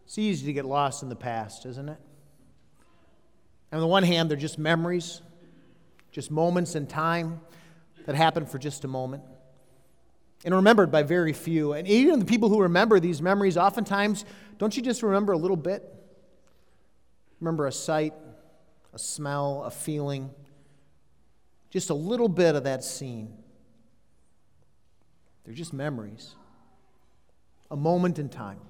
It's easy to get lost in the past, isn't it? On the one hand, they're just memories, just moments in time that happen for just a moment, and remembered by very few. And even the people who remember these memories, oftentimes, don't you just remember a little bit? Remember a sight, a smell, a feeling, just a little bit of that scene. They're just memories, a moment in time.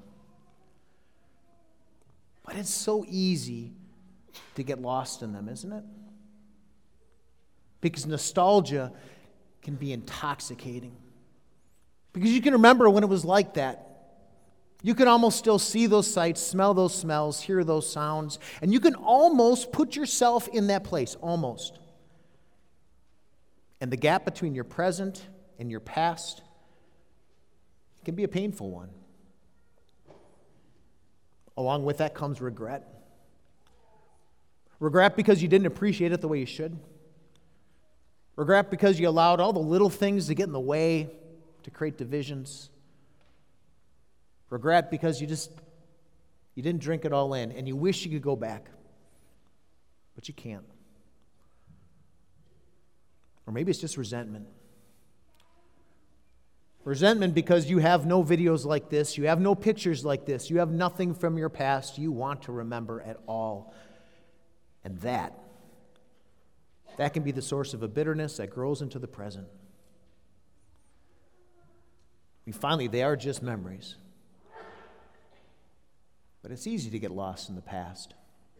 But it's so easy to get lost in them, isn't it? Because nostalgia can be intoxicating. Because you can remember when it was like that. You can almost still see those sights, smell those smells, hear those sounds, and you can almost put yourself in that place, almost. And the gap between your present and your past can be a painful one. Along with that comes regret. Regret because you didn't appreciate it the way you should. Regret because you allowed all the little things to get in the way, to create divisions. Regret because you didn't drink it all in, and you wish you could go back, but you can't. Or maybe it's just resentment. Resentment because you have no videos like this, you have no pictures like this, you have nothing from your past you want to remember at all. And that can be the source of a bitterness that grows into the present. Finally, they are just memories. But it's easy to get lost in the past.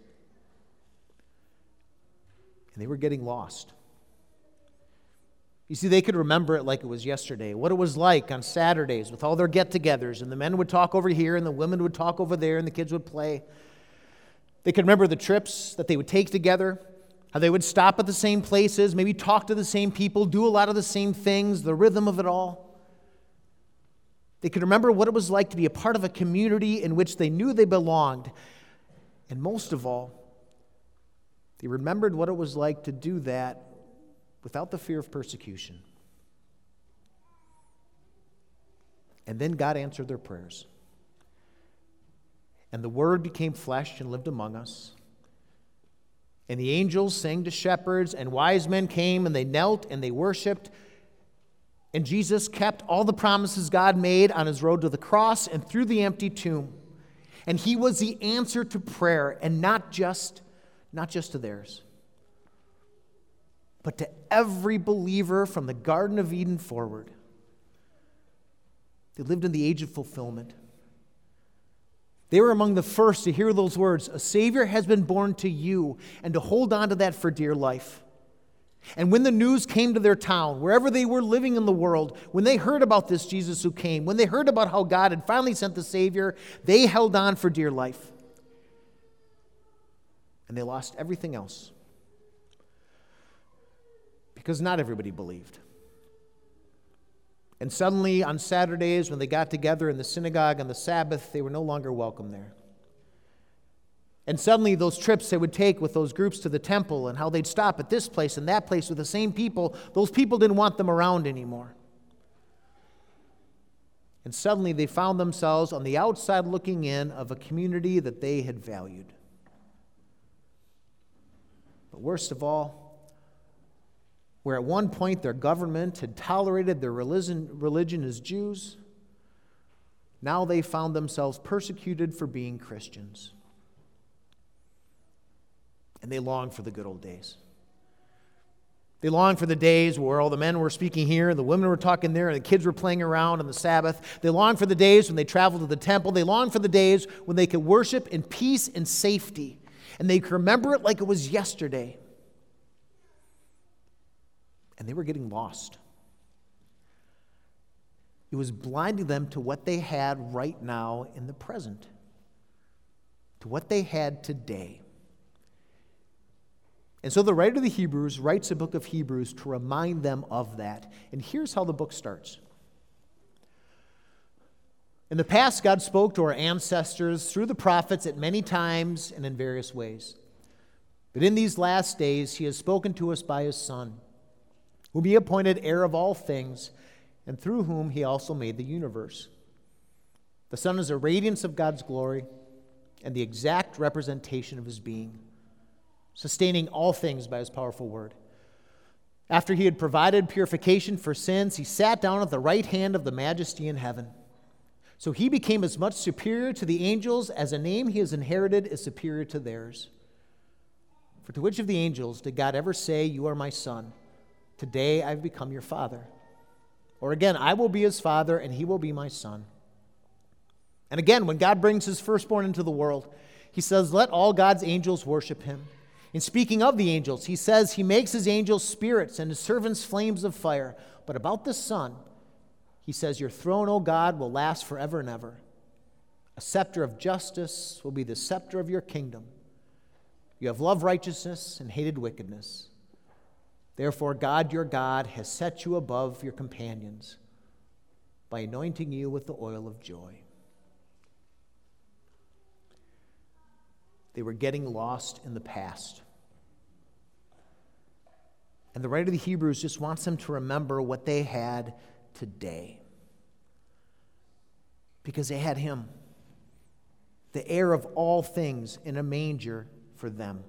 And they were getting lost. You see, they could remember it like it was yesterday, what it was like on Saturdays with all their get-togethers, and the men would talk over here, and the women would talk over there, and the kids would play. They could remember the trips that they would take together, how they would stop at the same places, maybe talk to the same people, do a lot of the same things, the rhythm of it all. They could remember what it was like to be a part of a community in which they knew they belonged. And most of all, they remembered what it was like to do that without the fear of persecution. And then God answered their prayers. And the Word became flesh and lived among us. And the angels sang to shepherds, and wise men came, and they knelt and they worshiped. And Jesus kept all the promises God made on his road to the cross and through the empty tomb. And he was the answer to prayer, and not just to theirs, but to every believer from the Garden of Eden forward. They lived in the age of fulfillment. They were among the first to hear those words, "A Savior has been born to you," and to hold on to that for dear life. And when the news came to their town, wherever they were living in the world, when they heard about this Jesus who came, when they heard about how God had finally sent the Savior, they held on for dear life. And they lost everything else. Because not everybody believed. And suddenly, on Saturdays, when they got together in the synagogue on the Sabbath, they were no longer welcome there. And suddenly, those trips they would take with those groups to the temple and how they'd stop at this place and that place with the same people, those people didn't want them around anymore. And suddenly, they found themselves on the outside looking in of a community that they had valued. But worst of all, where at one point their government had tolerated their religion as Jews, now they found themselves persecuted for being Christians. And they longed for the good old days. They longed for the days where all the men were speaking here, and the women were talking there, and the kids were playing around on the Sabbath. They longed for the days when they traveled to the temple. They longed for the days when they could worship in peace and safety. And they could remember it like it was yesterday. And they were getting lost. It was blinding them to what they had right now in the present, to what they had today. And so the writer of the Hebrews writes a book of Hebrews to remind them of that. And here's how the book starts. In the past, God spoke to our ancestors through the prophets at many times and in various ways. But in these last days, he has spoken to us by his Son, whom he appointed heir of all things, and through whom he also made the universe. The Son is a radiance of God's glory and the exact representation of his being, sustaining all things by his powerful word. After he had provided purification for sins, he sat down at the right hand of the Majesty in heaven. So he became as much superior to the angels as a name he has inherited is superior to theirs. For to which of the angels did God ever say, "You are my son, today I've become your father"? Or again, "I will be his father, and he will be my son"? And again, when God brings his firstborn into the world, he says, "Let all God's angels worship him." In speaking of the angels, he says he makes his angels spirits and his servants flames of fire. But about the Son, he says, "Your throne, O God, will last forever and ever. A scepter of justice will be the scepter of your kingdom. You have loved righteousness and hated wickedness. Therefore, God, your God, has set you above your companions by anointing you with the oil of joy." They were getting lost in the past. And the writer of the Hebrews just wants them to remember what they had today. Because they had him, the heir of all things, in a manger for them.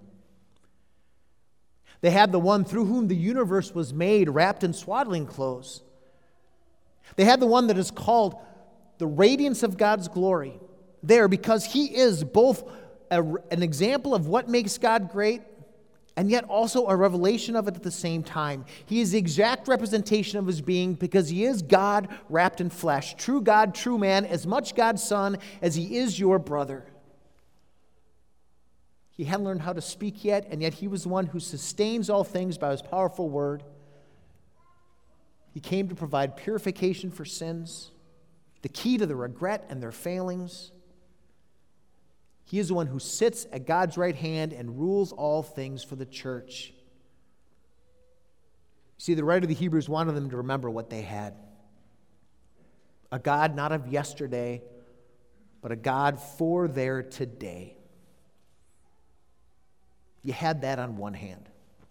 They had the one through whom the universe was made, wrapped in swaddling clothes. They had the one that is called the radiance of God's glory there because he is both an example of what makes God great and yet also a revelation of it at the same time. He is the exact representation of his being because he is God wrapped in flesh, true God, true man, as much God's son as he is your brother. He hadn't learned how to speak yet, and yet he was the one who sustains all things by his powerful word. He came to provide purification for sins, the key to their regret and their failings. He is the one who sits at God's right hand and rules all things for the church. See, the writer of the Hebrews wanted them to remember what they had. A God not of yesterday, but a God for their today. You had that on one hand.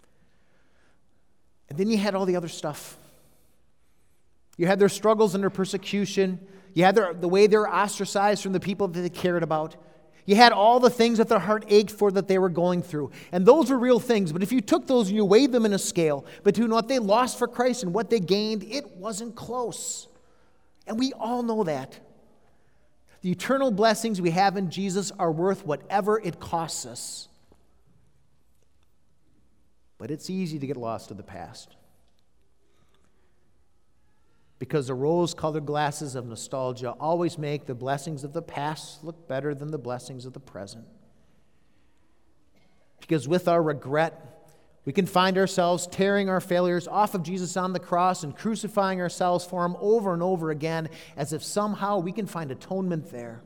And then you had all the other stuff. You had their struggles and their persecution. You had the way they were ostracized from the people that they cared about. You had all the things that their heart ached for that they were going through. And those were real things. But if you took those and you weighed them in a scale between what they lost for Christ and what they gained, it wasn't close. And we all know that. The eternal blessings we have in Jesus are worth whatever it costs us. But it's easy to get lost in the past. Because the rose-colored glasses of nostalgia always make the blessings of the past look better than the blessings of the present. Because with our regret, we can find ourselves tearing our failures off of Jesus on the cross and crucifying ourselves for him over and over again as if somehow we can find atonement there.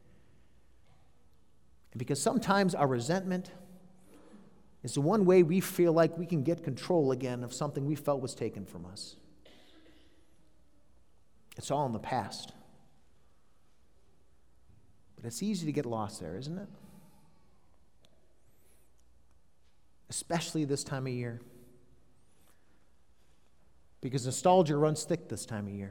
And because sometimes our resentment is the one way we feel like we can get control again of something we felt was taken from us. It's all in the past. But it's easy to get lost there, isn't it? Especially this time of year. Because nostalgia runs thick this time of year.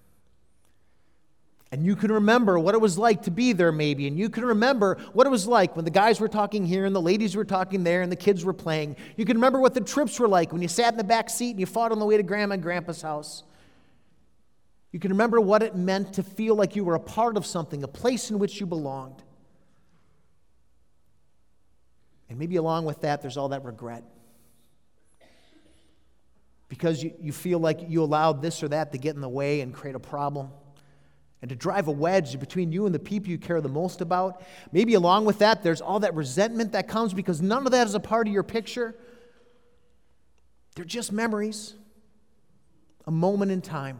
And you can remember what it was like to be there maybe. And you can remember what it was like when the guys were talking here and the ladies were talking there and the kids were playing. You can remember what the trips were like when you sat in the back seat and you fought on the way to Grandma and Grandpa's house. You can remember what it meant to feel like you were a part of something, a place in which you belonged. And maybe along with that, there's all that regret. Because you feel like you allowed this or that to get in the way and create a problem. And to drive a wedge between you and the people you care the most about. Maybe along with that, there's all that resentment that comes because none of that is a part of your picture. They're just memories. A moment in time.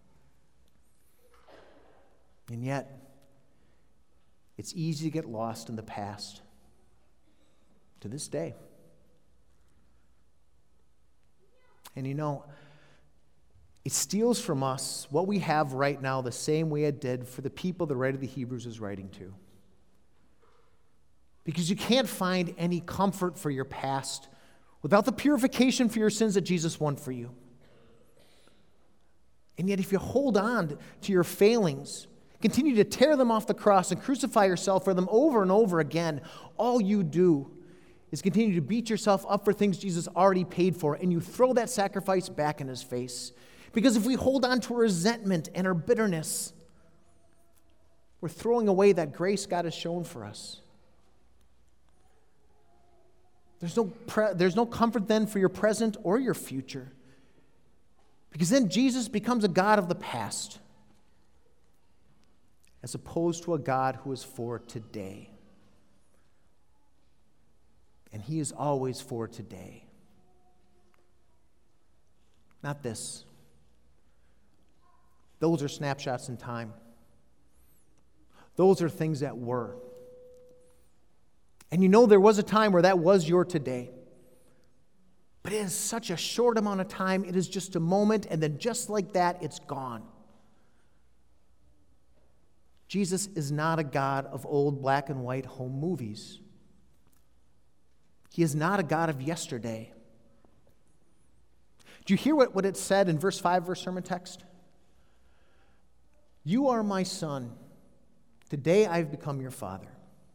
And yet, it's easy to get lost in the past. To this day. And you know, it steals from us what we have right now the same way it did for the people the writer of the Hebrews is writing to. Because you can't find any comfort for your past without the purification for your sins that Jesus won for you. And yet if you hold on to your failings Continue to tear them off the cross and crucify yourself for them over and over again. All you do is continue to beat yourself up for things Jesus already paid for, and you throw that sacrifice back in his face. Because if we hold on to our resentment and our bitterness, we're throwing away that grace God has shown for us. There's no comfort then for your present or your future. Because then Jesus becomes a God of the past, as opposed to a God who is for today. And he is always for today. Not this. Those are snapshots in time. Those are things that were. And you know there was a time where that was your today. But it is such a short amount of time. It is just a moment, and then just like that, it's gone. Jesus is not a God of old black and white home movies. He is not a God of yesterday. Do you hear what it said in verse 5 of our sermon text? You are my son. Today I've become your father.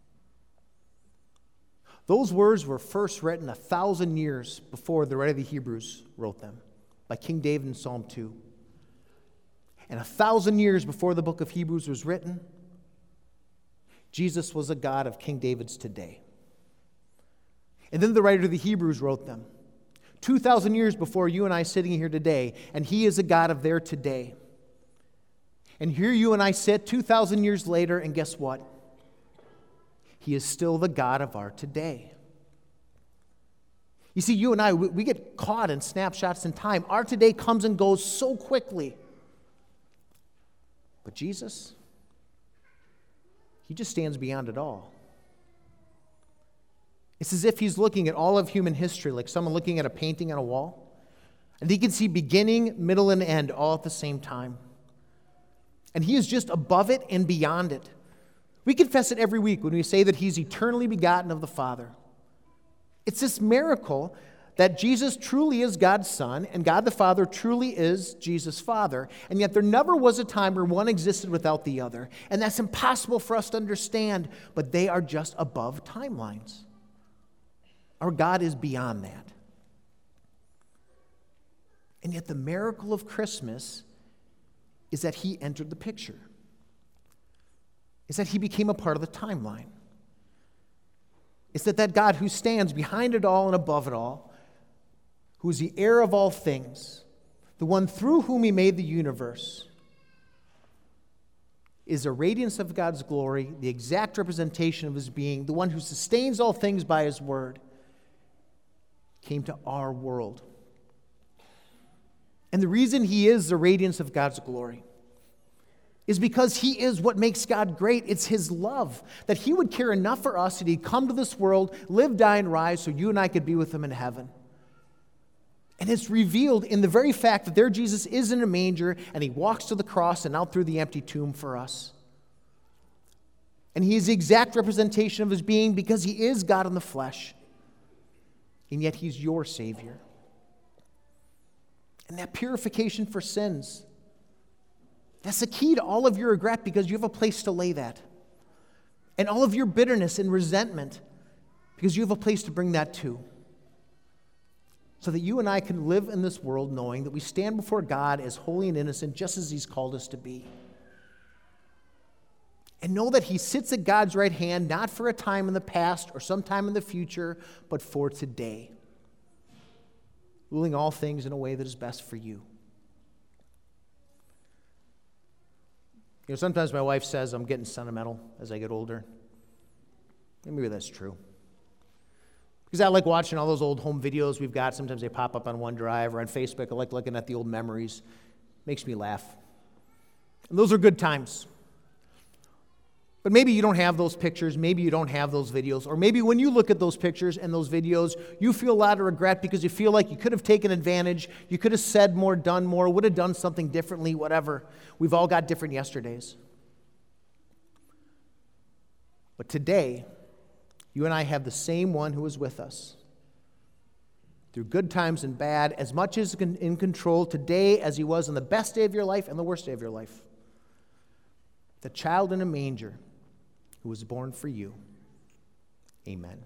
Those words were first written 1,000 years before the writer of the Hebrews wrote them, by King David in Psalm 2. And 1,000 years before the book of Hebrews was written, Jesus was a God of King David's today. And then the writer of the Hebrews wrote them 2,000 years before you and I sitting here today, and he is a God of their today. And here you and I sit 2,000 years later, and guess what? He is still the God of our today. You see, you and I, we get caught in snapshots in time. Our today comes and goes so quickly. But Jesus, he just stands beyond it all. It's as if he's looking at all of human history, like someone looking at a painting on a wall. And he can see beginning, middle, and end all at the same time. And he is just above it and beyond it. We confess it every week when we say that he's eternally begotten of the Father. It's this miracle that Jesus truly is God's Son, and God the Father truly is Jesus' Father. And yet there never was a time where one existed without the other. And that's impossible for us to understand, but they are just above timelines. Our God is beyond that. And yet the miracle of Christmas is that he entered the picture. Is that he became a part of the timeline. It's that God who stands behind it all and above it all, who is the heir of all things, the one through whom he made the universe, is a radiance of God's glory, the exact representation of his being, the one who sustains all things by his word, came to our world. And the reason he is the radiance of God's glory is because he is what makes God great. It's his love, that he would care enough for us that he'd come to this world, live, die, and rise so you and I could be with him in heaven. And it's revealed in the very fact that there Jesus is in a manger and he walks to the cross and out through the empty tomb for us. And he is the exact representation of his being because he is God in the flesh. And yet he's your Savior. And that purification for sins, that's the key to all of your regret because you have a place to lay that. And all of your bitterness and resentment because you have a place to bring that to. So that you and I can live in this world knowing that we stand before God as holy and innocent just as he's called us to be. And know that he sits at God's right hand, not for a time in the past or sometime in the future, but for today. Ruling all things in a way that is best for you. You know, sometimes my wife says I'm getting sentimental as I get older. And maybe that's true. Because I like watching all those old home videos we've got. Sometimes they pop up on OneDrive or on Facebook. I like looking at the old memories. Makes me laugh. And those are good times. But maybe you don't have those pictures, maybe you don't have those videos, or maybe when you look at those pictures and those videos, you feel a lot of regret because you feel like you could have taken advantage, you could have said more, done more, would have done something differently, whatever. We've all got different yesterdays. But today, you and I have the same one who is with us. Through good times and bad, as much as in control today as he was on the best day of your life and the worst day of your life. the child in a manger who was born for you. Amen.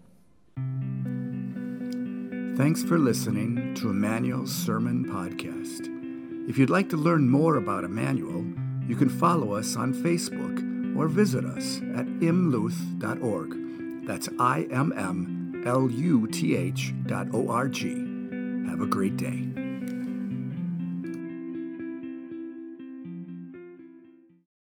Thanks for listening to Emmanuel's Sermon Podcast. If you'd like to learn more about Emmanuel, you can follow us on Facebook or visit us at imluth.org. That's IMMLUTH.org. Have a great day.